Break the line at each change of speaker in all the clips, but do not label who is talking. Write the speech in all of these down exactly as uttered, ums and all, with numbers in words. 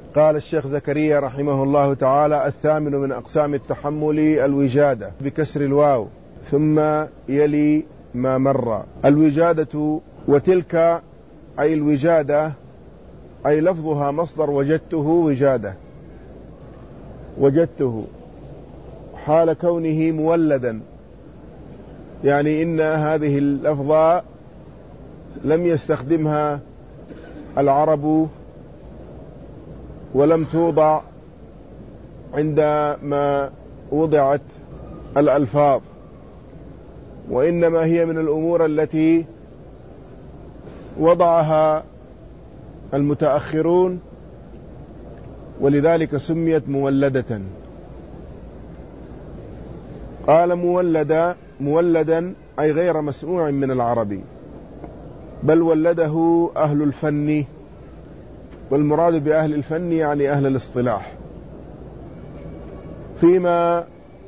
قال الشيخ زكريا رحمه الله تعالى: الثامن من أقسام التحمل الوجادة بكسر الواو، ثم يلي ما مر. الوجادة وتلك أي الوجادة أي لفظها مصدر وجدته وجادة، وجدته حال كونه مولدا، يعني إن هذه اللفظة لم يستخدمها العرب ولم توضع عندما وضعت الألفاظ، وإنما هي من الأمور التي وضعها المتأخرون، ولذلك سميت مولدة. قال مولدا مولدا أي غير مسموع من العربي، بل ولده أهل الفن، والمراد بأهل الفن يعني أهل الاصطلاح، فيما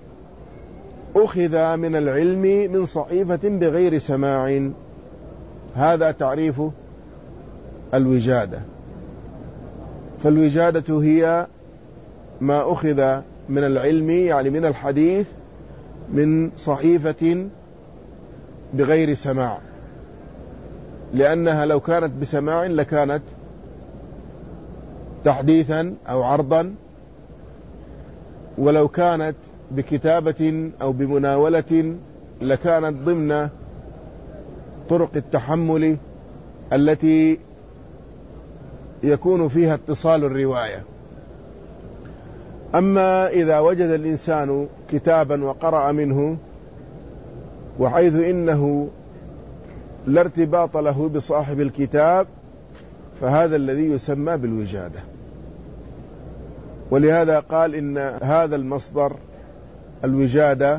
أخذ من العلم من صحيفة بغير سماع. هذا تعريف الوجادة. فالوجادة هي ما أخذ من العلم يعني من الحديث من صحيفة بغير سماع، لأنها لو كانت بسماع لكانت تحديثا أو عرضا، ولو كانت بكتابة أو بمناولة لكانت ضمن طرق التحمل التي يكون فيها اتصال الرواية. أما إذا وجد الإنسان كتابا وقرأ منه وحيث إنه لا ارتباط له بصاحب الكتاب، فهذا الذي يسمى بالوجادة. ولهذا قال إن هذا المصدر الوجادة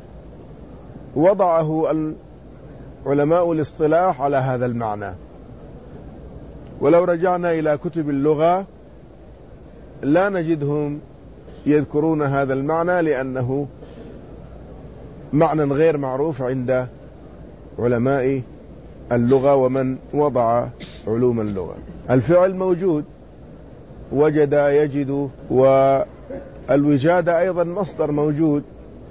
وضعه علماء الاصطلاح على هذا المعنى. ولو رجعنا إلى كتب اللغة لا نجدهم يذكرون هذا المعنى، لأنه معنى غير معروف عند علماء اللغة ومن وضع علوم اللغة. الفعل موجود، وجد يجد، والوجادة أيضا مصدر موجود،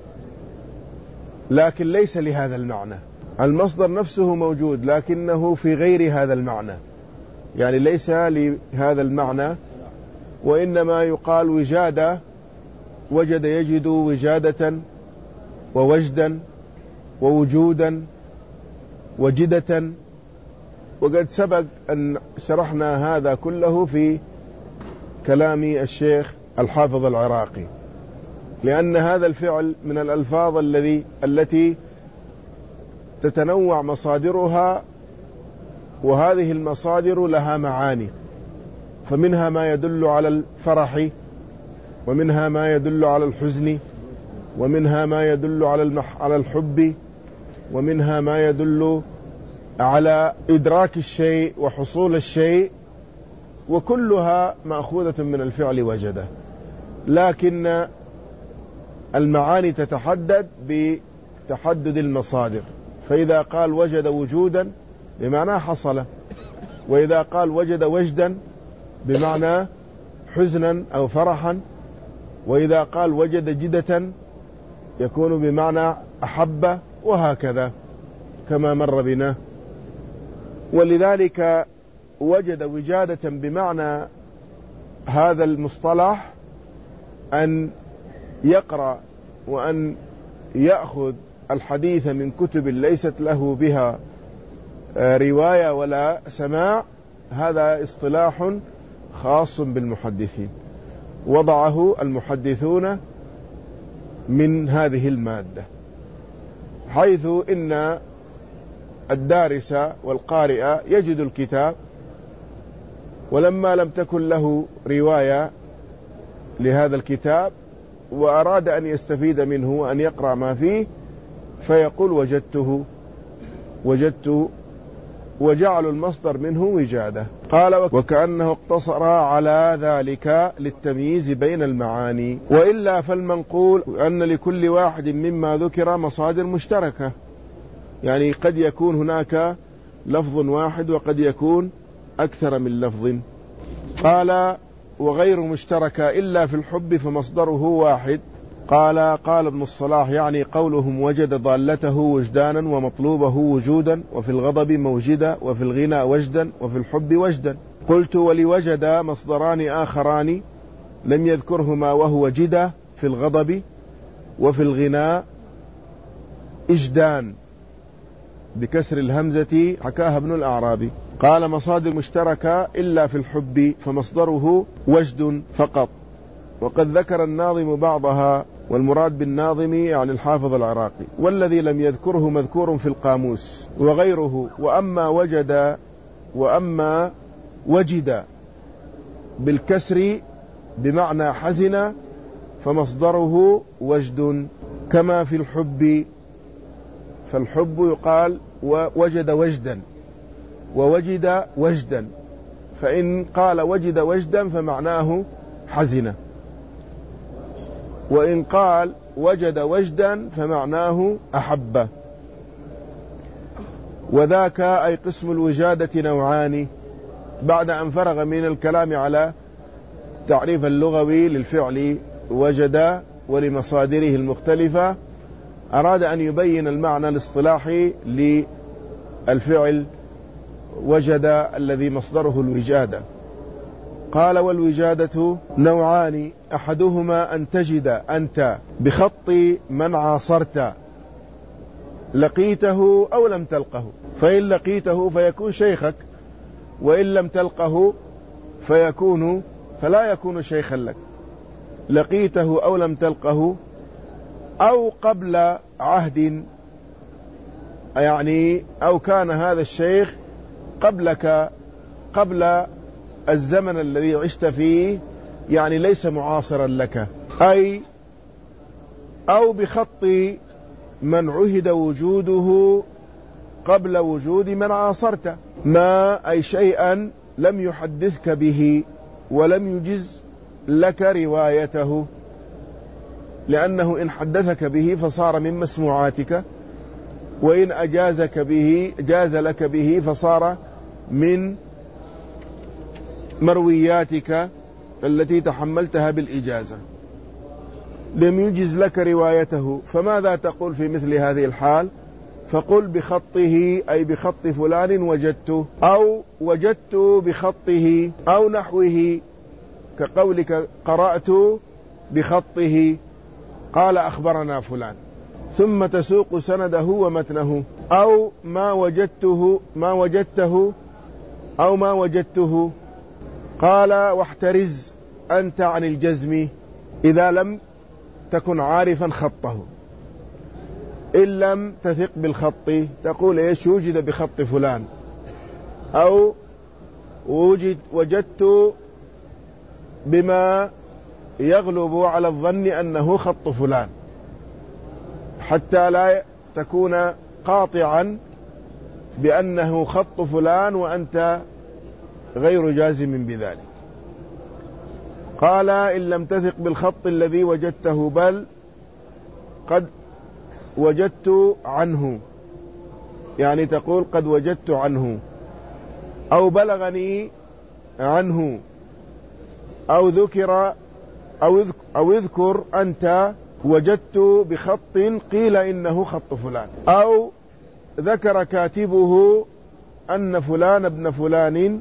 لكن ليس لهذا المعنى. المصدر نفسه موجود لكنه في غير هذا المعنى، يعني ليس لهذا المعنى، وإنما يقال وجادة، وجد يجد وجادة ووجدا ووجودا وجدة. وقد سبق أن شرحنا هذا كله في كلام الشيخ الحافظ العراقي، لأن هذا الفعل من الألفاظ الذي التي تتنوع مصادرها، وهذه المصادر لها معاني، فمنها ما يدل على الفرح، ومنها ما يدل على الحزن، ومنها ما يدل على المح على الحب، ومنها ما يدل على إدراك الشيء وحصول الشيء، وكلها مأخوذة من الفعل وجده، لكن المعاني تتحدد بتحدد المصادر. فإذا قال وجد وجودا بمعنى حصل، وإذا قال وجد وجدا بمعنى حزنا أو فرحا، وإذا قال وجد جدة يكون بمعنى أحب، وهكذا كما مر بنا. ولذلك وجد وجادة بمعنى هذا المصطلح أن يقرأ وأن يأخذ الحديث من كتب ليست له بها رواية ولا سماع. هذا اصطلاح خاص بالمحدثين، وضعه المحدثون من هذه المادة، حيث إن الدارس والقارئ يجد الكتاب، ولما لم تكن له رواية لهذا الكتاب وأراد أن يستفيد منه وأن يقرأ ما فيه فيقول وجدته وجدت، وجعل المصدر منه وجادة. قال وكأنه اقتصر على ذلك للتمييز بين المعاني، وإلا فالمنقول أن لكل واحد مما ذكر مصادر مشتركة، يعني قد يكون هناك لفظ واحد وقد يكون أكثر من لفظ. قال وغير مشتركة إلا في الحب فمصدره واحد. قال قال ابن الصلاح يعني قولهم وجد ضالته وجدانا ومطلوبه وجودا وفي الغضب موجدا وفي الغنى وجدا وفي الحب وجدا. قلت ولوجد مصدران آخران لم يذكرهما وهو جدا في الغضب وفي الغنى إجدان بكسر الهمزة حكاها ابن الأعرابي. قال مصادر مشتركة إلا في الحب فمصدره وجد فقط. وقد ذكر الناظم بعضها والمراد بالناظم يعني الحافظ العراقي والذي لم يذكره مذكور في القاموس وغيره. وأما وجد وأما وجد بالكسر بمعنى حزن فمصدره وجد كما في الحب. فالحب يقال وجد وجدا ووجد وجدا، فإن قال وجد وجدا فمعناه حزن، وإن قال وجد وجدا فمعناه أحب. وذاك أي قسم الوجادة نوعان. بعد أن فرغ من الكلام على تعريف اللغوي للفعل وجد ولمصادره المختلفة أراد أن يبين المعنى الاصطلاحي للفعل وجد الذي مصدره الوجادة. قال والوجادة نوعان أحدهما أن تجد أنت بخط من عاصرت لقيته أو لم تلقه، فإن لقيته فيكون شيخك، وإن لم تلقه فيكون فلا يكون شيخا لك. لقيته أو لم تلقه أو قبل عهد، يعني أو كان هذا الشيخ قبلك قبل الزمن الذي عشت فيه، يعني ليس معاصرا لك. أي أو بخط من عهد وجوده قبل وجود من عاصرت، ما أي شيئا لم يحدثك به ولم يجز لك روايته، لأنه إن حدثك به فصار من مسموعاتك، وإن أجازك به جاز لك به فصار من مروياتك التي تحملتها بالإجازة. لم يجز لك روايته، فماذا تقول في مثل هذه الحال؟ فقل بخطه أي بخط فلان وجدته، أو وجدت بخطه أو نحوه، كقولك قرأت بخطه قال أخبرنا فلان، ثم تسوق سنده ومتنه. أو ما وجدته ما وجدته أو ما وجدته. قال واحترز أنت عن الجزم إذا لم تكن عارفا خطه. إن لم تثق بالخط تقول إيش وجد بخط فلان، أو وجد وجدت بما يغلب على الظن أنه خط فلان، حتى لا تكون قاطعا بأنه خط فلان وأنت غير جازم بذلك. قال إن لم تثق بالخط الذي وجدته بل قد وجدت عنه، يعني تقول قد وجدت عنه، أو بلغني عنه، أو ذكر أو اذكر أنت وجدت بخط قيل إنه خط فلان، أو ذكر كاتبه أن فلان ابن فلان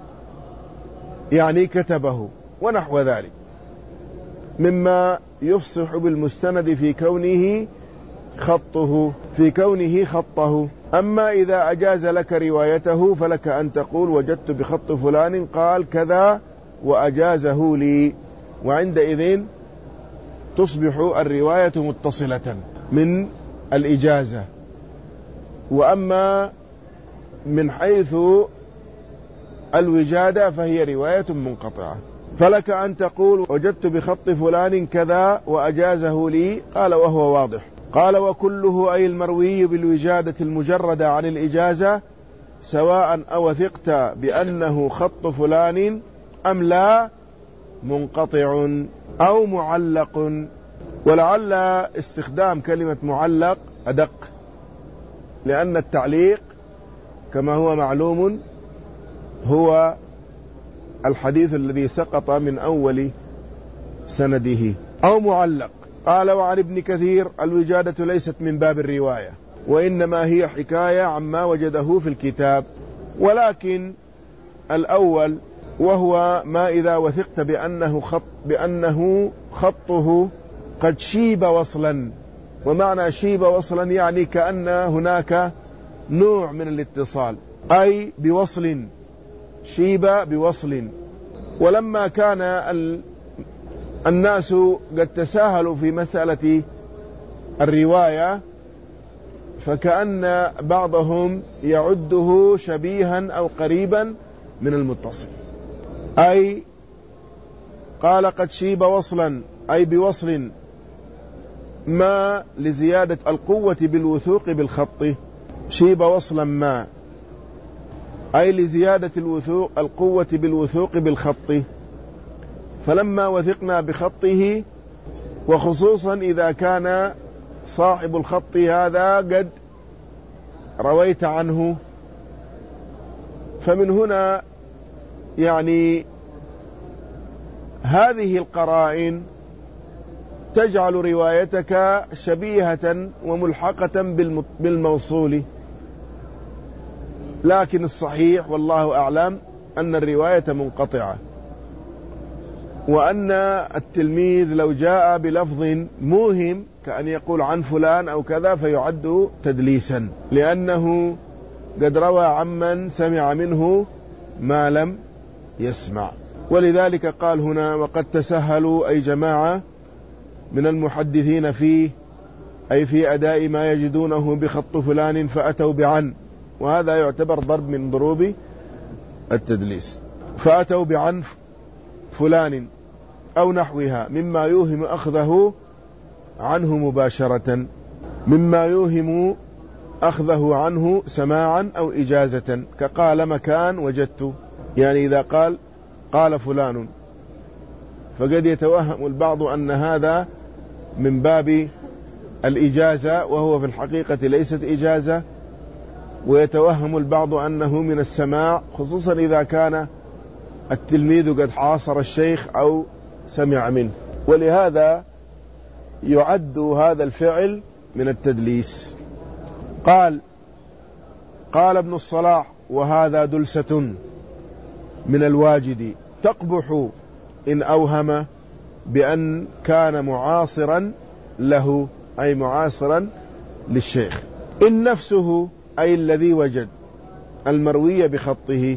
يعني كتبه، ونحو ذلك مما يفصح بالمستند في كونه خطه في كونه خطه. أما إذا أجاز لك روايته فلك أن تقول وجدت بخط فلان قال كذا وأجازه لي، وعندئذ تصبح الرواية متصلة من الإجازة. وأما من حيث الوجادة فهي رواية منقطعة، فلك أن تقول وجدت بخط فلان كذا وأجازه لي قال وهو واضح. قال وكله أي المروي بالوجادة المجردة عن الإجازة سواء أوثقت بأنه خط فلان أم لا منقطع أو معلق. ولعل استخدام كلمة معلق أدق، لأن التعليق كما هو معلوم هو الحديث الذي سقط من أول سنده، أو معلق. قال وعن ابن كثير الوجادة ليست من باب الرواية، وإنما هي حكاية عما وجده في الكتاب. ولكن الأول وهو ما إذا وثقت بأنه خط بأنه خطه قد شيب وصلا. ومعنى شيب وصلا يعني كأن هناك نوع من الاتصال، أي بوصل، شيب بوصل. ولما كان الناس قد تساهلوا في مسألة الرواية، فكأن بعضهم يعده شبيها أو قريبا من المتصل، أي قال قد شيب وصلا أي بوصل ما لزيادة القوة بالوثوق بالخط، شيب وصلا ما أي لزيادة الوثوق القوة بالوثوق بالخط. فلما وثقنا بخطه، وخصوصا إذا كان صاحب الخط هذا قد رويت عنه، فمن هنا يعني هذه القرائن تجعل روايتك شبيهة وملحقة بالموصول. لكن الصحيح والله أعلم أن الرواية منقطعة، وأن التلميذ لو جاء بلفظ موهم كأن يقول عن فلان أو كذا فيعد تدليسا، لأنه قد روى عمن سمع منه ما لم يسمع. ولذلك قال هنا وقد تسهلوا أي جماعة من المحدثين فيه، أي في أداء ما يجدونه بخط فلان فأتوا بعن، وهذا يعتبر ضرب من ضروب التدليس. فأتوا بعن فلان أو نحوها مما يوهم أخذه عنه مباشرة، مما يوهم أخذه عنه سماعا أو إجازة، كقال مكان وجدت. يعني إذا قال قال فلان فقد يتوهم البعض أن هذا من باب الإجازة، وهو في الحقيقة ليست إجازة، ويتوهم البعض أنه من السماع، خصوصا إذا كان التلميذ قد عاصر الشيخ أو سمع منه. ولهذا يعد هذا الفعل من التدليس. قال قال ابن الصلاح وهذا دلسة من الواجد تقبح إن أوهم بأن كان معاصرا له، أي معاصرا للشيخ. إن نفسه أي الذي وجد المروي بخطه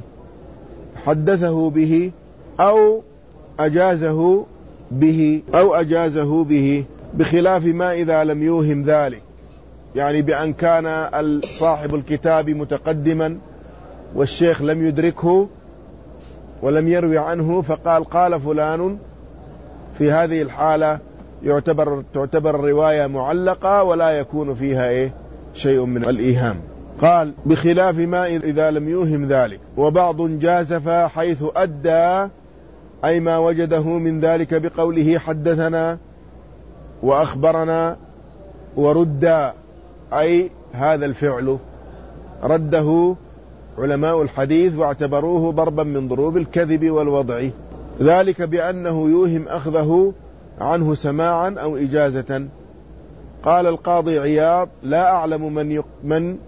حدثه به أو أجازه به أو أجازه به، بخلاف ما إذا لم يوهم ذلك، يعني بأن كان صاحب الكتاب متقدما والشيخ لم يدركه ولم يروي عنه فقال قال فلان، في هذه الحالة يعتبر تعتبر الرواية معلقة ولا يكون فيها إيه شيء من الإيهام. قال بخلاف ما إذا لم يوهم ذلك. وبعض جازف حيث أدى أي ما وجده من ذلك بقوله حدثنا وأخبرنا ورد، أي هذا الفعل رده علماء الحديث واعتبروه ضربا من ضروب الكذب والوضع، ذلك بأنه يوهم أخذه عنه سماعا أو إجازة. قال القاضي عياض لا أعلم من من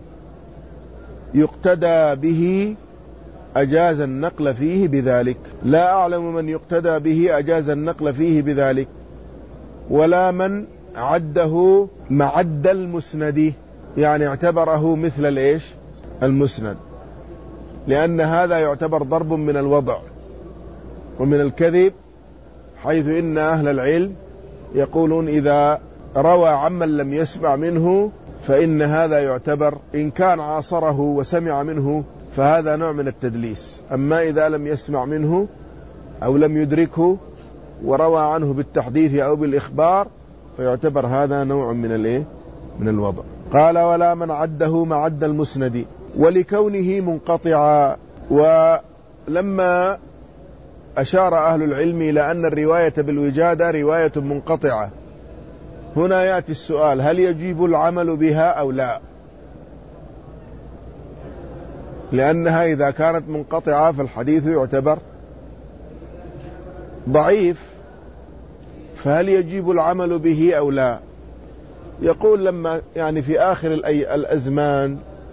يقتدى به أجاز النقل فيه بذلك، لا أعلم من يقتدى به أجاز النقل فيه بذلك، ولا من عده معد المسند، يعني اعتبره مثل الإيش المسند، لأن هذا يعتبر ضرب من الوضع ومن الكذب، حيث إن أهل العلم يقولون إذا روى عمن لم يسمع منه فإن هذا يعتبر إن كان عاصره وسمع منه فهذا نوع من التدليس. أما إذا لم يسمع منه أو لم يدركه وروى عنه بالتحديث أو بالإخبار فيعتبر هذا نوع من الإيه من الوضع. قال ولا من عده معد المسند ولكونه منقطعا. ولما أشار أهل العلم إلى أن الرواية بالوجادة رواية منقطعة، هنا يأتي السؤال هل يجب العمل بها أو لا؟ لأنها إذا كانت منقطعة فالحديث يعتبر ضعيف فهل يجب العمل به أو لا؟ يقول لما يعني في آخر الأزمان،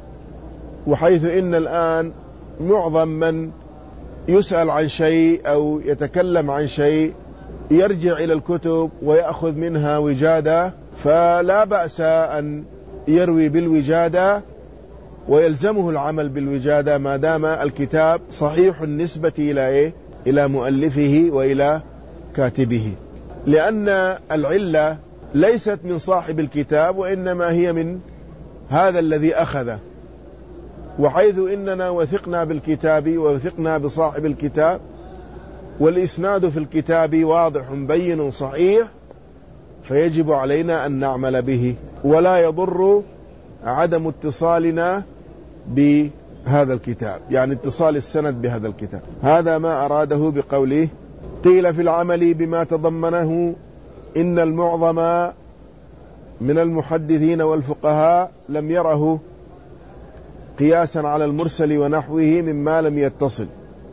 وحيث إن الآن معظم من يسأل عن شيء أو يتكلم عن شيء يرجع إلى الكتب ويأخذ منها وجادة، فلا بأس أن يروي بالوجادة ويلزمه العمل بالوجادة ما دام الكتاب صحيح النسبة إلى إيه؟ إلى مؤلفه وإلى كاتبه، لأن العلة ليست من صاحب الكتاب وإنما هي من هذا الذي أخذه. وحيث إننا وثقنا بالكتاب ووثقنا بصاحب الكتاب والإسناد في الكتاب واضح بين صحيح، فيجب علينا أن نعمل به، ولا يضر عدم اتصالنا بهذا الكتاب، يعني اتصال السند بهذا الكتاب. هذا ما أراده بقوله قيل في العمل بما تضمنه إن المعظم من المحدثين والفقهاء لم يره قياسا على المرسل ونحوه مما لم يتصل،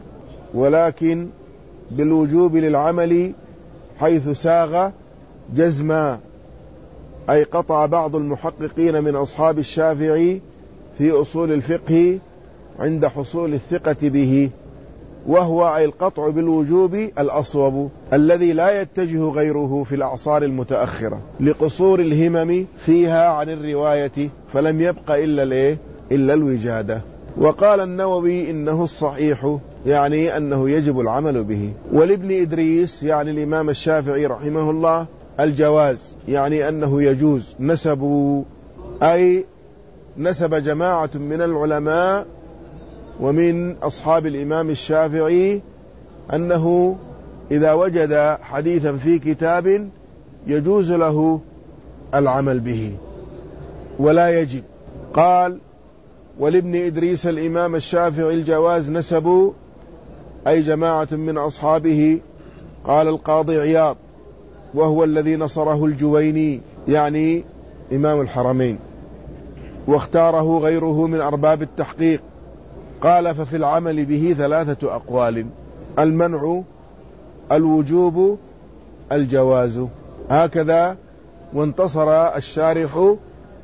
ولكن بالوجوب للعمل حيث ساغ جزما، أي قطع بعض المحققين من أصحاب الشافعي في أصول الفقه عند حصول الثقة به، وهو أي القطع بالوجوب الأصوب الذي لا يتجه غيره في الأعصار المتأخرة لقصور الهمم فيها عن الرواية، فلم يبق إلا الإيه؟ إلا الوجادة. وقال النووي إنه الصحيح، يعني أنه يجب العمل به. ولابن إدريس يعني الإمام الشافعي رحمه الله الجواز، يعني أنه يجوز. نسبوا أي نسب جماعة من العلماء ومن أصحاب الإمام الشافعي أنه إذا وجد حديثا في كتاب يجوز له العمل به ولا يجب. قال ولابن إدريس الإمام الشافعي الجواز نسبوا أي جماعة من أصحابه. قال القاضي عياض وهو الذي نصره الجويني يعني إمام الحرمين، واختاره غيره من أرباب التحقيق. قال ففي العمل به ثلاثة أقوال: المنع، الوجوب، الجواز. هكذا وانتصر الشارح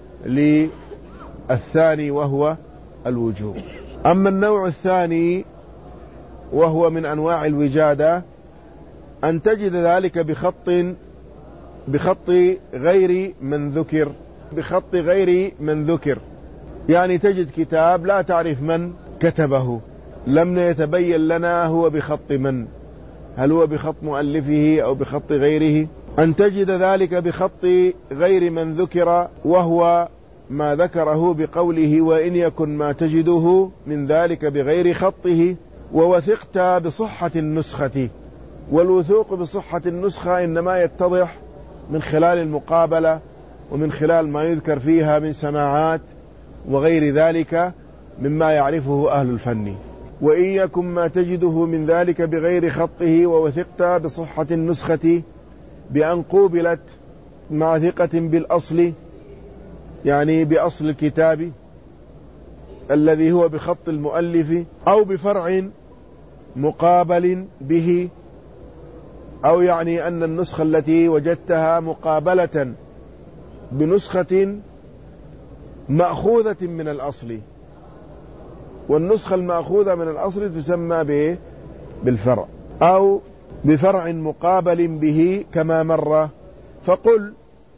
للثاني وهو الوجوب. أما النوع الثاني وهو من أنواع الوجادة أن تجد ذلك بخط بخط غير من ذكر بخط غير من ذكر يعني تجد كتاب لا تعرف من كتبه، لم يتبين لنا هو بخط من، هل هو بخط مؤلفه أو بخط غيره. أن تجد ذلك بخط غير من ذكر، وهو ما ذكره بقوله وإن يكن ما تجده من ذلك بغير خطه ووثقت بصحة النسخة. والوثوق بصحة النسخة إنما يتضح من خلال المقابلة ومن خلال ما يذكر فيها من سماعات وغير ذلك مما يعرفه أهل الفن. وإن يكن ما تجده من ذلك بغير خطه ووثقت بصحة النسخة بأن قوبلت مع ثقة بالأصل، يعني بأصل الكتاب الذي هو بخط المؤلف، أو بفرع مقابل به، أو يعني أن النسخة التي وجدتها مقابلة بنسخة مأخوذة من الأصل، والنسخة المأخوذة من الأصل تسمى به بالفرع، أو بفرع مقابل به كما مر. فقل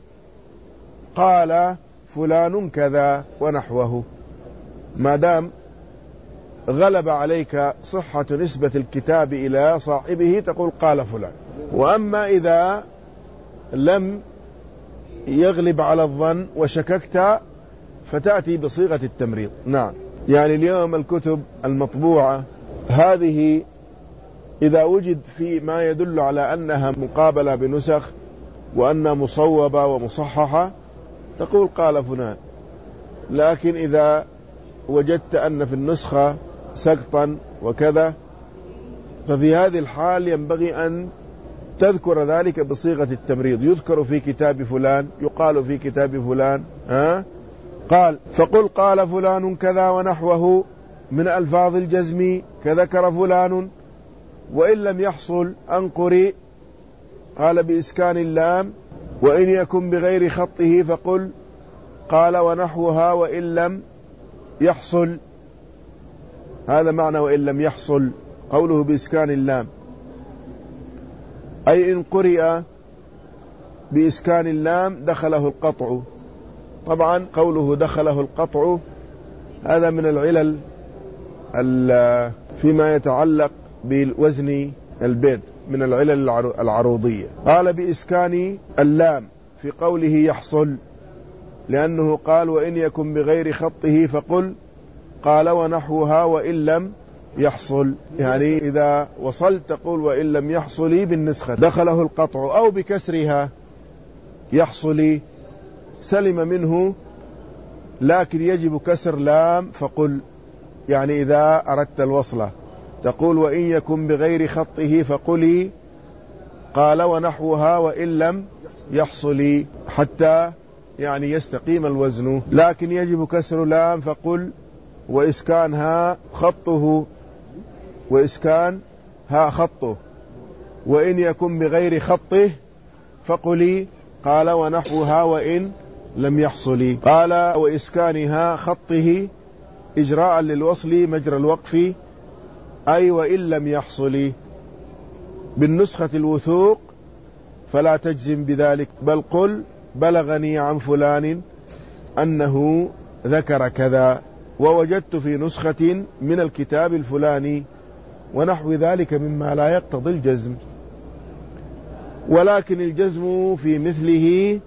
قال فلان كذا ونحوه، ما دام غلب عليك صحة نسبة الكتاب إلى صاحبه تقول قال فلان. وأما إذا لم يغلب على الظن وشككت فتأتي بصيغة التمريض. نعم، يعني اليوم الكتب المطبوعة هذه إذا وجد في ما يدل على أنها مقابلة بنسخ وأنها مصوبة ومصححة تقول قال فلان، لكن إذا وجدت أن في النسخة سقطا وكذا ففي هذه الحال ينبغي أن تذكر ذلك بصيغة التمريض، يذكر في كتاب فلان، يقال في كتاب فلان. ها؟ قال فقل قال فلان كذا ونحوه من ألفاظ الجزم كذكر فلان، وإن لم يحصل أن قرئ قال بإسكان اللام، وإن يكن بغير خطه فقل قال ونحوها وإن لم يحصل. هذا معنى وإن لم يحصل، قوله بإسكان اللام أي إن قرئ بإسكان اللام دخله القطع. طبعا قوله دخله القطع هذا من العلل فيما يتعلق بالوزن البيت، من العلل العروضية. قال بإسكان اللام في قوله يحصل، لأنه قال وإن يكن بغير خطه فقل قال ونحوها وإن لم يحصل، يعني إذا وصلت تقول وإن لم يحصل بالنسخة دخله القطع، أو بكسرها يحصل سلم منه، لكن يجب كسر لام فقل، يعني إذا أردت الوصلة تقول وإن يكن بغير خطه فقلي قال ونحوها وإن لم يحصل، حتى يعني يستقيم الوزن، لكن يجب كسر لام فقل وإسكانها خطه، وإسكان ها خطه، وإن يكن بغير خطه فقلي قال ونحوها وإن لم يحصل. قال وإسكانها خطه إجراء للوصل مجرى الوقف، أي وإن لم يحصل. بالنسخة الوثوق فلا تجزم بذلك، بل قل بلغني عن فلان أنه ذكر كذا، ووجدت في نسخة من الكتاب الفلاني، ونحو ذلك مما لا يقتضي الجزم. ولكن الجزم في مثله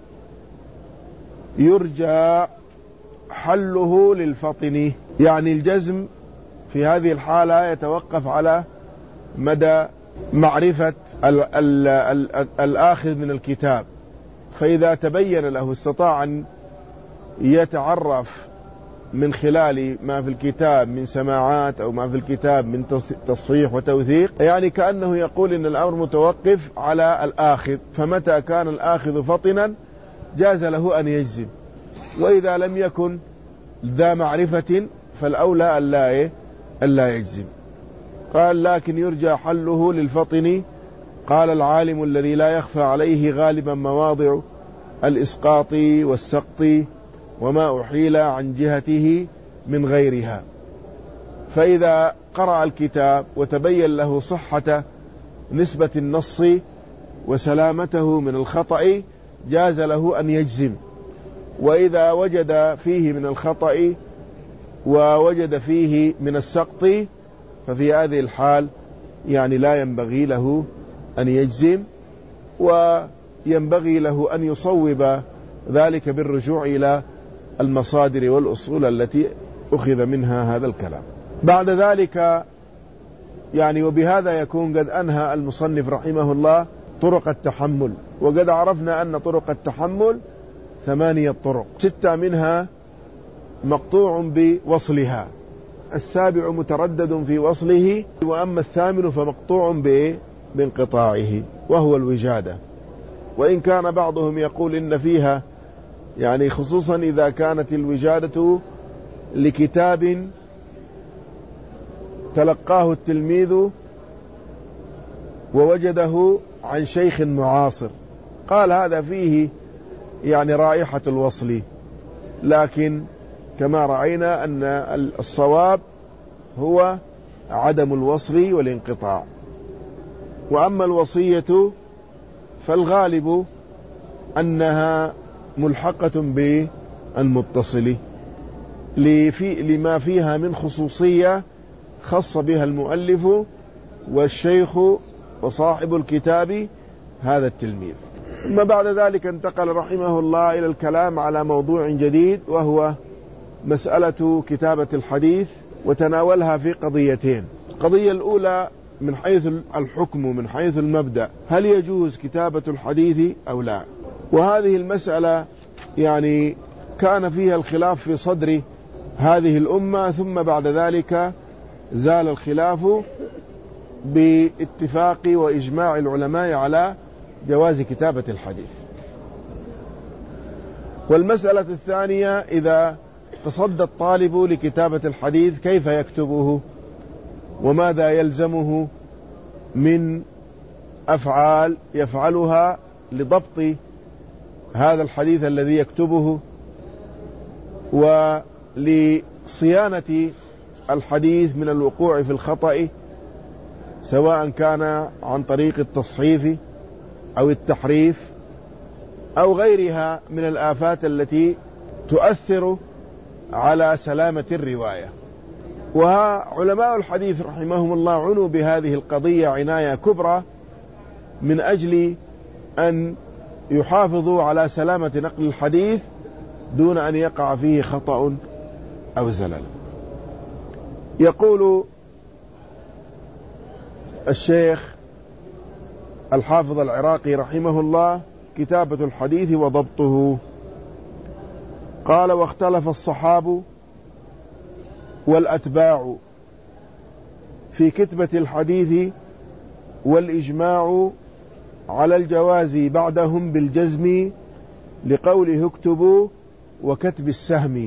يرجى حله للفطن، يعني الجزم في هذه الحالة يتوقف على مدى معرفة ال ال ال الآخذ من الكتاب، فإذا تبين له استطاع أن يتعرف من خلال ما في الكتاب من سماعات أو ما في الكتاب من تصحيح وتوثيق، يعني كأنه يقول إن الأمر متوقف على الآخذ، فمتى كان الآخذ فطنا جاز له أن يجزم، وإذا لم يكن ذا معرفة فالأولى ألا ألا يجزم. قال لكن يرجى حله للفطن. قال العالم الذي لا يخفى عليه غالبا مواضع الإسقاط والسقط وما أحيل عن جهته من غيرها، فإذا قرأ الكتاب وتبين له صحة نسبة النص وسلامته من الخطأ جاز له أن يجزم، وإذا وجد فيه من الخطأ ووجد فيه من السقط ففي هذه الحال يعني لا ينبغي له أن يجزم، وينبغي له أن يصوب ذلك بالرجوع إلى المصادر والأصول التي أخذ منها هذا الكلام. بعد ذلك يعني وبهذا يكون قد أنهى المصنف رحمه الله طرق التحمل، وقد عرفنا أن طرق التحمل ثمانية طرق، ستة منها مقطوع بوصلها، السابع متردد في وصله، وأما الثامن فمقطوع بانقطاعه وهو الوجادة. وإن كان بعضهم يقول إن فيها يعني خصوصا إذا كانت الوجادة لكتاب تلقاه التلميذ ووجده عن شيخ معاصر، قال هذا فيه يعني رائحة الوصل، لكن كما رأينا أن الصواب هو عدم الوصل والانقطاع. وأما الوصية فالغالب أنها ملحقة بالمتصل لما فيها من خصوصية خص بها المؤلف والشيخ وصاحب الكتاب هذا التلميذ. ثم بعد ذلك انتقل رحمه الله إلى الكلام على موضوع جديد، وهو مسألة كتابة الحديث، وتناولها في قضيتين. القضية الأولى من حيث الحكم، من حيث المبدأ، هل يجوز كتابة الحديث أو لا؟ وهذه المسألة يعني كان فيها الخلاف في صدر هذه الأمة، ثم بعد ذلك زال الخلاف باتفاق وإجماع العلماء على جواز كتابة الحديث. والمسألة الثانية إذا تصدى الطالب لكتابة الحديث كيف يكتبه وماذا يلزمه من أفعال يفعلها لضبط هذا الحديث الذي يكتبه ولصيانة الحديث من الوقوع في الخطأ، سواء كان عن طريق التصحيف أو التحريف أو غيرها من الآفات التي تؤثر على سلامة الرواية. وعلماء الحديث رحمهم الله عنوا بهذه القضية عناية كبرى من أجل أن يحافظوا على سلامة نقل الحديث دون أن يقع فيه خطأ أو زلل. يقول الشيخ الحافظ العراقي رحمه الله: كتابة الحديث وضبطه. قال: واختلف الصحابة والأتباع في كتبة الحديث، والإجماع على الجواز بعدهم بالجزم لقوله اكتبوا وكتب السهم،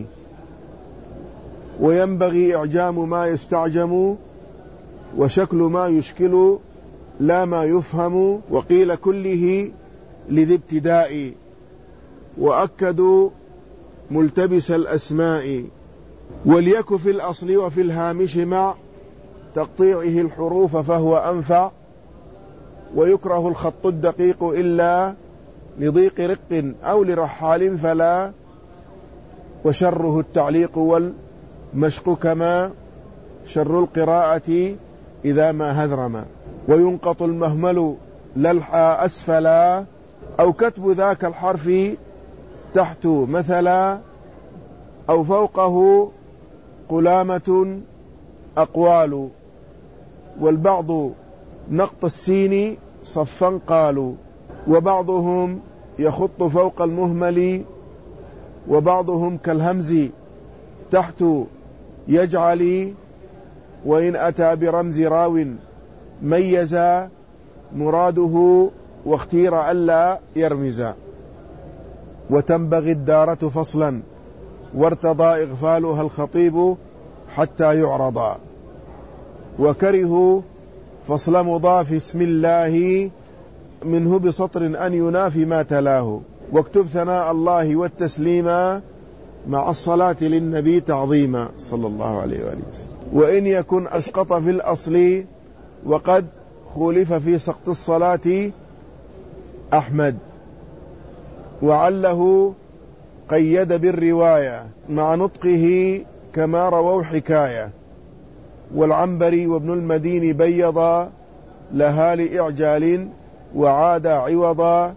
وينبغي إعجام ما يستعجم وشكل ما يشكل لا ما يفهم، وقيل كله لذي ابتداء، وأكدوا ملتبس الأسماء، وليك في الأصل وفي الهامش مع تقطيعه الحروف فهو أنفع، ويكره الخط الدقيق إلا لضيق رق أو لرحال فلا، وشره التعليق والمشق كما شر القراءة إذا ما هذرما، وينقط المهمل للحى أسفلا، أو كتب ذاك الحرف تحت مثلا، أو فوقه قلامة أقوال، والبعض نقط السين صفا قالوا، وبعضهم يخط فوق المهمل، وبعضهم كالهمز تحت يجعل، وإن أتى برمز راو ميز مراده واختير ألا يرمز، وتنبغي الدارة فصلا وارتضى إغفالها الخطيب حتى يعرضا، وكرهوا فصل مضاف اسم الله منه بسطر أن ينافي ما تلاه، واكتب ثناء الله والتسليما مع الصلاة للنبي تعظيما صلى الله عليه وآله وسلم، وإن يكن أسقط في الأصل وقد خولف في سقط الصلاة أحمد، وعله قيد بالرواية مع نطقه كما رووا حكاية، والعنبري وابن المدين بيضا لها لإعجال وعاد عوضا،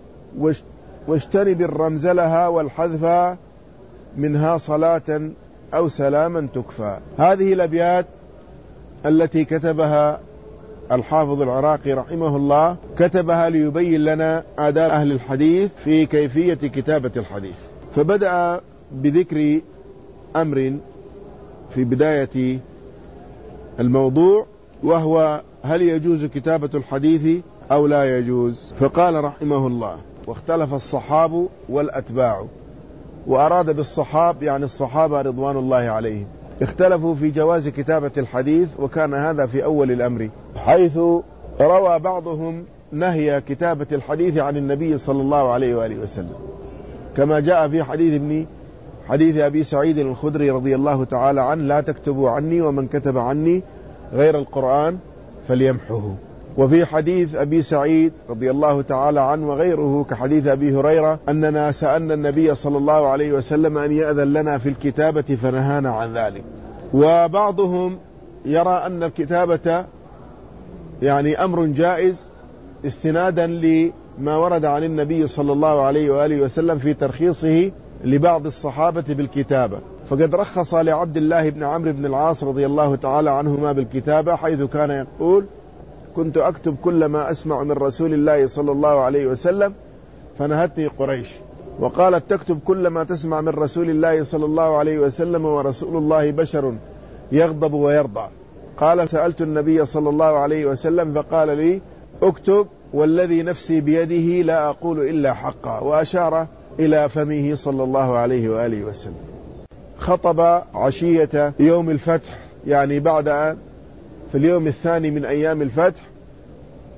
واجتنب الرمز لها والحذف منها صلاة أو سلاما تكفى. هذه الأبيات التي كتبها الحافظ العراقي رحمه الله كتبها ليبين لنا آداب أهل الحديث في كيفية كتابة الحديث، فبدأ بذكر أمر في بداية الموضوع، وهو هل يجوز كتابة الحديث أو لا يجوز. فقال رحمه الله: واختلف الصحاب والأتباع، وأراد بالصحاب يعني الصحابة رضوان الله عليهم، اختلفوا في جواز كتابة الحديث، وكان هذا في أول الأمر، حيث روى بعضهم نهي كتابة الحديث عن النبي صلى الله عليه وآله وسلم، كما جاء في حديث ابن حديث أبي سعيد الخدري رضي الله تعالى عنه: لا تكتبوا عني، ومن كتب عني غير القرآن فليمحه. وفي حديث أبي سعيد رضي الله تعالى عنه وغيره كحديث أبي هريرة أننا سألنا النبي صلى الله عليه وسلم أن يأذن لنا في الكتابة فنهانا عن ذلك. وبعضهم يرى أن الكتابة يعني أمر جائز استنادا لما ورد عن النبي صلى الله عليه وآله وسلم في ترخيصه لبعض الصحابة بالكتابة، فقد رخص لعبد الله بن عمرو بن العاص رضي الله تعالى عنهما بالكتابة، حيث كان يقول: كنت أكتب كل ما أسمع من رسول الله صلى الله عليه وسلم فنهتني قريش. وقالت: تكتب كل ما تسمع من رسول الله صلى الله عليه وسلم ورسول الله بشر يغضب ويرضى. قال: سألت النبي صلى الله عليه وسلم فقال لي: اكتب والذي نفسي بيده لا أقول إلا حقا، وأشار إلى فمه صلى الله عليه وآله وسلم. خطب عشية يوم الفتح، يعني بعد أن في اليوم الثاني من أيام الفتح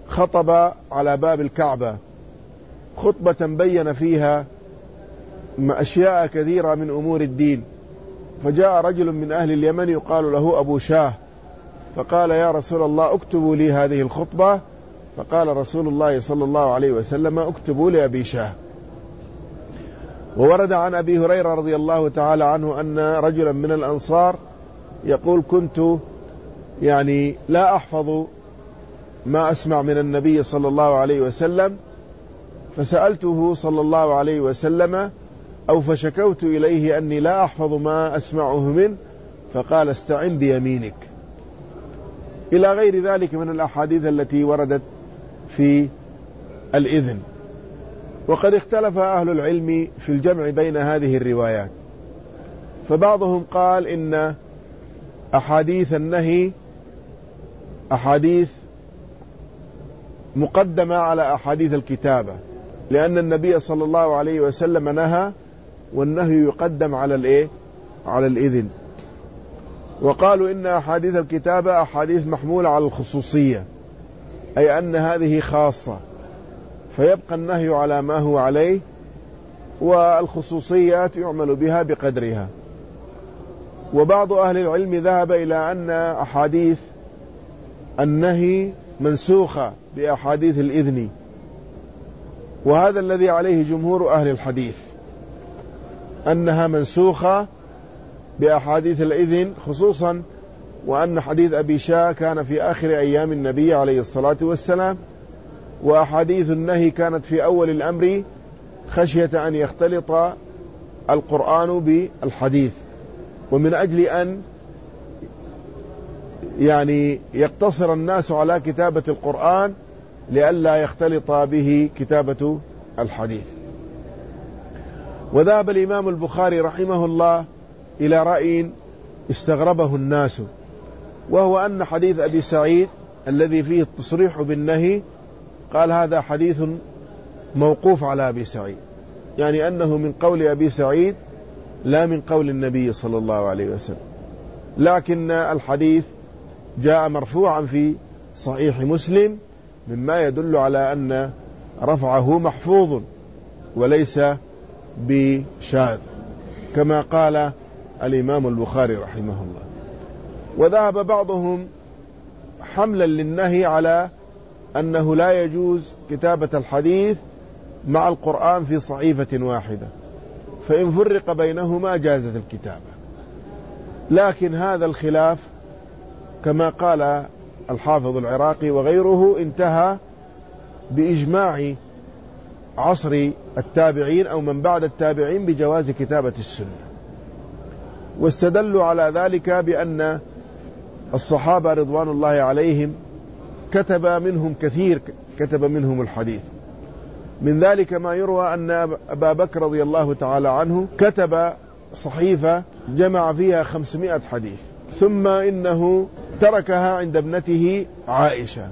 خطب على باب الكعبة خطبة بين فيها أشياء كثيرة من أمور الدين، فجاء رجل من أهل اليمن يقال له أبو شاه، فقال يا رسول الله اكتبوا لي هذه الخطبة، فقال رسول الله صلى الله عليه وسلم اكتبوا لأبي شاه. وورد عن أبي هريرة رضي الله تعالى عنه أن رجلا من الأنصار يقول كنت يعني لا أحفظ ما أسمع من النبي صلى الله عليه وسلم، فسألته صلى الله عليه وسلم أو فشكوت إليه أني لا أحفظ ما أسمعه منه، فقال استعن بيمينك، إلى غير ذلك من الأحاديث التي وردت في الإذن. وقد اختلف أهل العلم في الجمع بين هذه الروايات، فبعضهم قال إن أحاديث النهي أحاديث مقدمة على أحاديث الكتابة، لأن النبي صلى الله عليه وسلم نهى، والنهي يقدم على الإيه؟ على الإذن. وقالوا إن أحاديث الكتابة أحاديث محمولة على الخصوصية، أي أن هذه خاصة، فيبقى النهي على ما هو عليه، والخصوصيات يعمل بها بقدرها. وبعض أهل العلم ذهب إلى أن أحاديث النهي منسوخة بأحاديث الإذن، وهذا الذي عليه جمهور أهل الحديث، أنها منسوخة بأحاديث الإذن، خصوصا وأن حديث أبي شاه كان في آخر أيام النبي عليه الصلاة والسلام، وأحاديث النهي كانت في أول الأمر خشية أن يختلط القرآن بالحديث، ومن أجل أن يعني يقتصر الناس على كتابة القرآن لئلا يختلط به كتابة الحديث. وذهب الإمام البخاري رحمه الله إلى رأي استغربه الناس، وهو أن حديث أبي سعيد الذي فيه التصريح بالنهي قال هذا حديث موقوف على أبي سعيد، يعني أنه من قول أبي سعيد لا من قول النبي صلى الله عليه وسلم، لكن الحديث جاء مرفوعا في صحيح مسلم، مما يدل على أن رفعه محفوظ وليس بشاذ، كما قال الإمام البخاري رحمه الله. وذهب بعضهم حملا للنهي على أنه لا يجوز كتابة الحديث مع القرآن في صحيفة واحدة، فإن فرق بينهما جازت الكتابة. لكن هذا الخلاف كما قال الحافظ العراقي وغيره انتهى بإجماع عصر التابعين أو من بعد التابعين بجواز كتابة السنة، واستدلوا على ذلك بأن الصحابة رضوان الله عليهم كتب منهم كثير كتب منهم الحديث. من ذلك ما يروى أن أبا بكر رضي الله تعالى عنه كتب صحيفة جمع فيها خمسمائة حديث، ثم إنه تركها عند ابنته عائشة،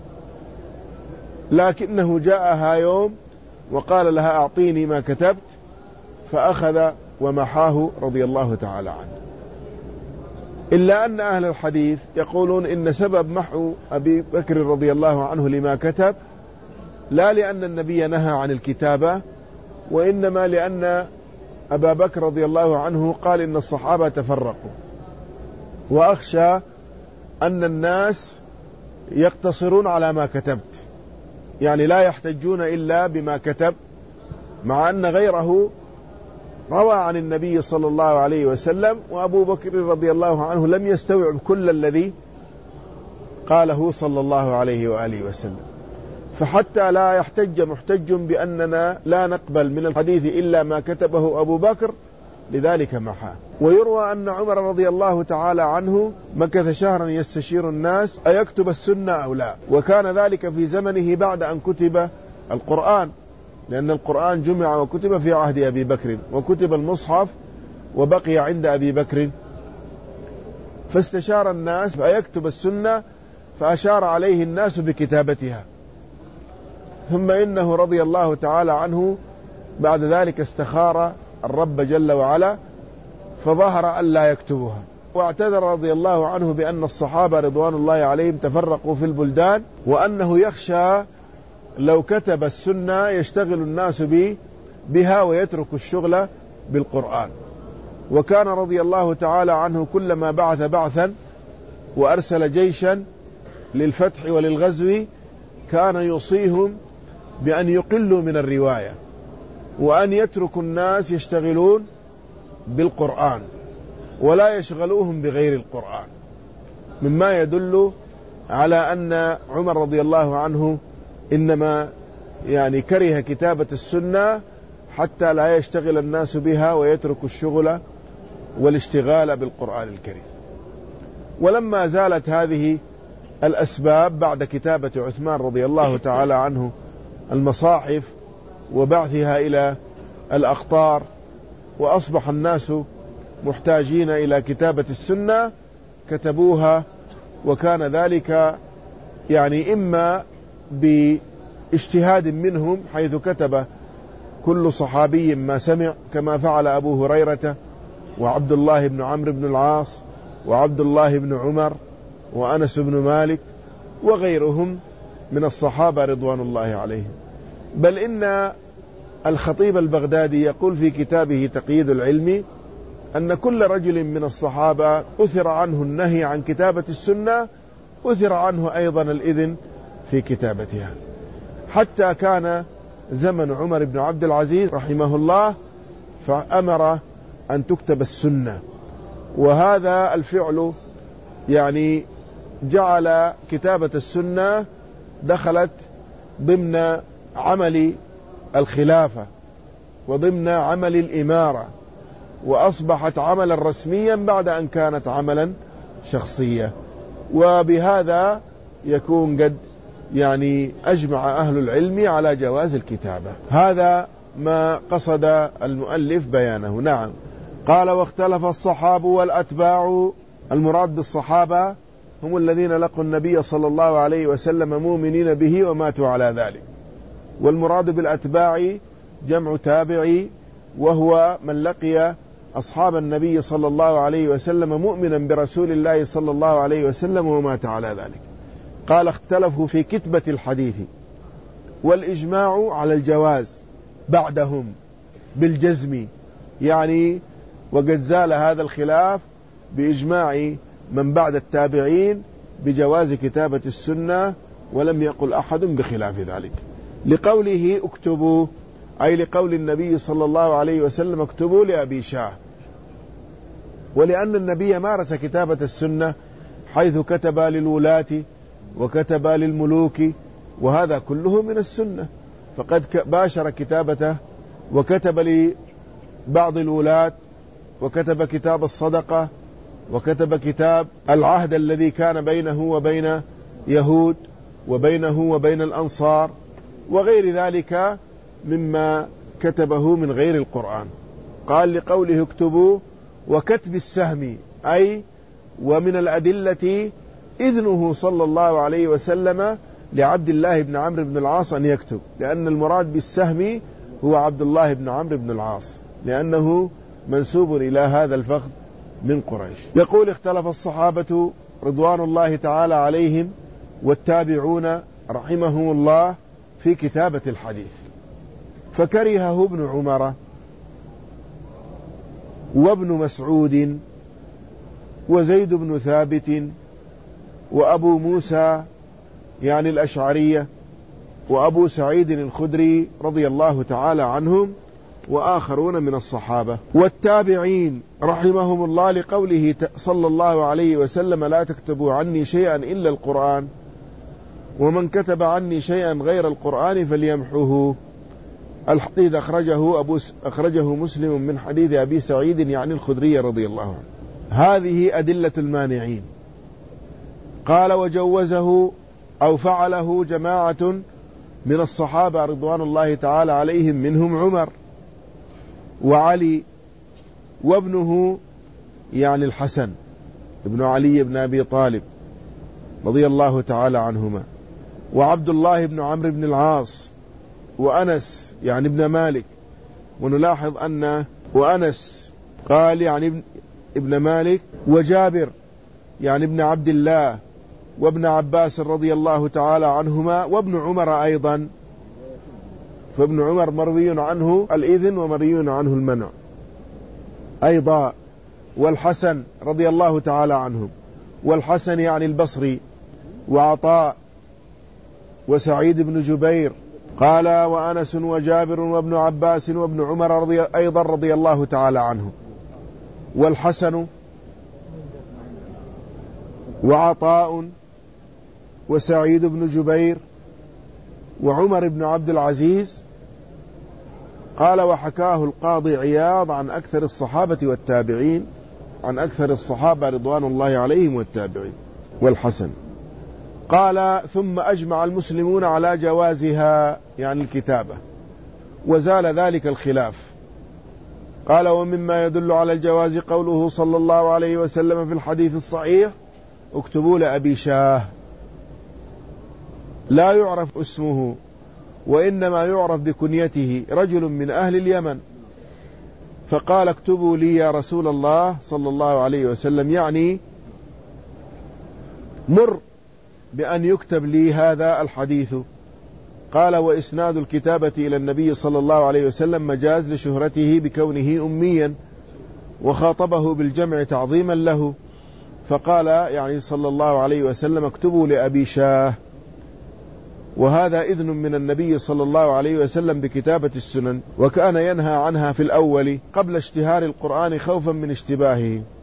لكنه جاءها يوم وقال لها أعطيني ما كتبت، فأخذ ومحاه رضي الله تعالى عنه. إلا أن أهل الحديث يقولون إن سبب محو أبي بكر رضي الله عنه لما كتب لا لأن النبي نهى عن الكتابة، وإنما لأن أبا بكر رضي الله عنه قال إن الصحابة تفرقوا، وأخشى أن الناس يقتصرون على ما كتبت، يعني لا يحتجون إلا بما كتب، مع أن غيره روى عن النبي صلى الله عليه وسلم، وأبو بكر رضي الله عنه لم يستوعب كل الذي قاله صلى الله عليه وآله وسلم. فحتى لا يحتج محتج بأننا لا نقبل من الحديث إلا ما كتبه أبو بكر، لذلك محاه. ويروى أن عمر رضي الله تعالى عنه مكث شهرا يستشير الناس أيكتب السنة أو لا، وكان ذلك في زمنه بعد أن كتب القرآن، لأن القرآن جمع وكتب في عهد أبي بكر، وكتب المصحف وبقي عند أبي بكر، فاستشار الناس فأيكتب السنة، فأشار عليه الناس بكتابتها. ثم إنه رضي الله تعالى عنه بعد ذلك استخار الرب جل وعلا فظهر أن لا يكتبها، واعتذر رضي الله عنه بأن الصحابة رضوان الله عليهم تفرقوا في البلدان، وأنه يخشى لو كتب السنة يشتغل الناس بها ويترك الشغل بالقرآن. وكان رضي الله تعالى عنه كلما بعث بعثا وأرسل جيشا للفتح وللغزو كان يوصيهم بأن يقلوا من الرواية وأن يتركوا الناس يشتغلون بالقرآن ولا يشغلوهم بغير القرآن، مما يدل على أن عمر رضي الله عنه إنما يعني كره كتابة السنة حتى لا يشتغل الناس بها ويتركوا الشغل والاشتغال بالقرآن الكريم. ولما زالت هذه الأسباب بعد كتابة عثمان رضي الله تعالى عنه المصاحف وبعثها إلى الأقطار وأصبح الناس محتاجين إلى كتابة السنة كتبوها، وكان ذلك يعني إما باجتهاد منهم حيث كتب كل صحابي ما سمع كما فعل أبو هريرة وعبد الله بن عمرو بن العاص وعبد الله بن عمر وأنس بن مالك وغيرهم من الصحابة رضوان الله عليهم. بل إن الخطيب البغدادي يقول في كتابه تقييد العلم أن كل رجل من الصحابة أثر عنه النهي عن كتابة السنة أثر عنه أيضا الإذن في كتابتها، حتى كان زمن عمر بن عبد العزيز رحمه الله فأمر أن تكتب السنة، وهذا الفعل يعني جعل كتابة السنة دخلت ضمن عمل الخلافة وضمن عمل الإمارة، وأصبحت عملا رسميا بعد أن كانت عملا شخصيا. وبهذا يكون قد يعني أجمع أهل العلم على جواز الكتابة. هذا ما قصد المؤلف بيانه. نعم. قال واختلف الصحابة والأتباع. المراد بالصحابة هم الذين لقوا النبي صلى الله عليه وسلم مؤمنين به وماتوا على ذلك، والمراد بالأتباع جمع تابعي وهو من لقي أصحاب النبي صلى الله عليه وسلم مؤمنا برسول الله صلى الله عليه وسلم ومات على ذلك. قال اختلفوا في كتبة الحديث، والإجماع على الجواز بعدهم بالجزم، يعني وقد زال هذا الخلاف بإجماع من بعد التابعين بجواز كتابة السنة، ولم يقل أحد بخلاف ذلك. لقوله اكتبوا أي لقول النبي صلى الله عليه وسلم اكتبوا لأبي شاه، ولأن النبي مارس كتابة السنة حيث كتب للولاة وكتب للملوك، وهذا كله من السنة، فقد باشر كتابته وكتب لبعض الولاة وكتب كتاب الصدقة وكتب كتاب العهد الذي كان بينه وبين يهود وبينه وبين الأنصار وغير ذلك مما كتبه من غير القرآن. قال لقوله اكتبوا وكتب السهم أي ومن الأدلة إذنه صلى الله عليه وسلم لعبد الله بن عمرو بن العاص أن يكتب، لأن المراد بالسهم هو عبد الله بن عمرو بن العاص لأنه منسوب إلى هذا الفخذ من قريش. يقول اختلف الصحابة رضوان الله تعالى عليهم والتابعون رحمهم الله في كتابة الحديث، فكرهه ابن عمر وابن مسعود وزيد بن ثابت وأبو موسى يعني الأشعرية وأبو سعيد الخدري رضي الله تعالى عنهم وآخرون من الصحابة والتابعين رحمهم الله، لقوله صلى الله عليه وسلم لا تكتبوا عني شيئا إلا القرآن، ومن كتب عني شيئا غير القرآن فليمحوه. الحديث أخرجه, أبو أخرجه مسلم من حديث أبي سعيد يعني الخدري رضي الله عنه. هذه أدلة المانعين. قال وجوزه أو فعله جماعة من الصحابة رضوان الله تعالى عليهم منهم عمر وعلي وابنه يعني الحسن ابن علي بن أبي طالب رضي الله تعالى عنهما، وعبد الله بن عمرو بن العاص، وأنس يعني ابن مالك. ونلاحظ أن وأنس قال يعني ابن مالك، وجابر يعني ابن عبد الله، وابن عباس رضي الله تعالى عنهما، وابن عمر أيضا فابن عمر مروي عنه الإذن ومروي عنه المنع أيضا. والحسن رضي الله تعالى عنهم، والحسن يعني البصري، وعطاء، وسعيد بن جبير. قال وأنس وجابر وابن عباس وابن عمر رضي أيضا رضي الله تعالى عنهم. والحسن وعطاء وسعيد بن جبير وعمر بن عبد العزيز. قال وحكاه القاضي عياض عن أكثر الصحابة والتابعين، عن أكثر الصحابة رضوان الله عليهم والتابعين. والحسن قال ثم أجمع المسلمون على جوازها، يعني الكتابة، وزال ذلك الخلاف. قال ومما يدل على الجواز قوله صلى الله عليه وسلم في الحديث الصحيح اكتبوا لأبي شاه، لا يعرف اسمه وإنما يعرف بكنيته، رجل من أهل اليمن. فقال اكتبوا لي يا رسول الله صلى الله عليه وسلم، يعني مر بأن يكتب لي هذا الحديث. قال وإسناد الكتابة إلى النبي صلى الله عليه وسلم مجاز لشهرته بكونه أميا، وخاطبه بالجمع تعظيما له، فقال يعني صلى الله عليه وسلم اكتبوا لأبي شاه. وهذا إذن من النبي صلى الله عليه وسلم بكتابة السنن، وكان ينهى عنها في الأول قبل اشتهار القرآن خوفا من اشتباهه.